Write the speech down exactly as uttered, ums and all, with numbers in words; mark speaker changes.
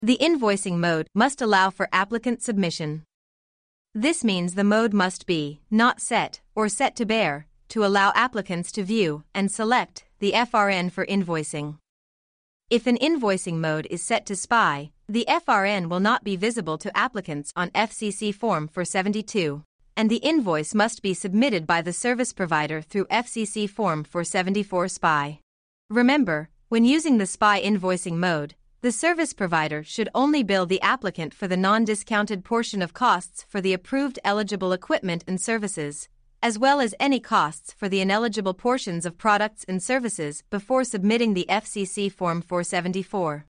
Speaker 1: The invoicing mode must allow for applicant submission. This means the mode must be not set or set to bear to allow applicants to view and select the F R N for invoicing. If an invoicing mode is set to spy, the F R N will not be visible to applicants on F C C Form four seventy-two, and the invoice must be submitted by the service provider through F C C Form four seventy-four SPY. Remember, when using the SPY invoicing mode, the service provider should only bill the applicant for the non-discounted portion of costs for the approved eligible equipment and services, as well as any costs for the ineligible portions of products and services before submitting the F C C Form four seventy-four.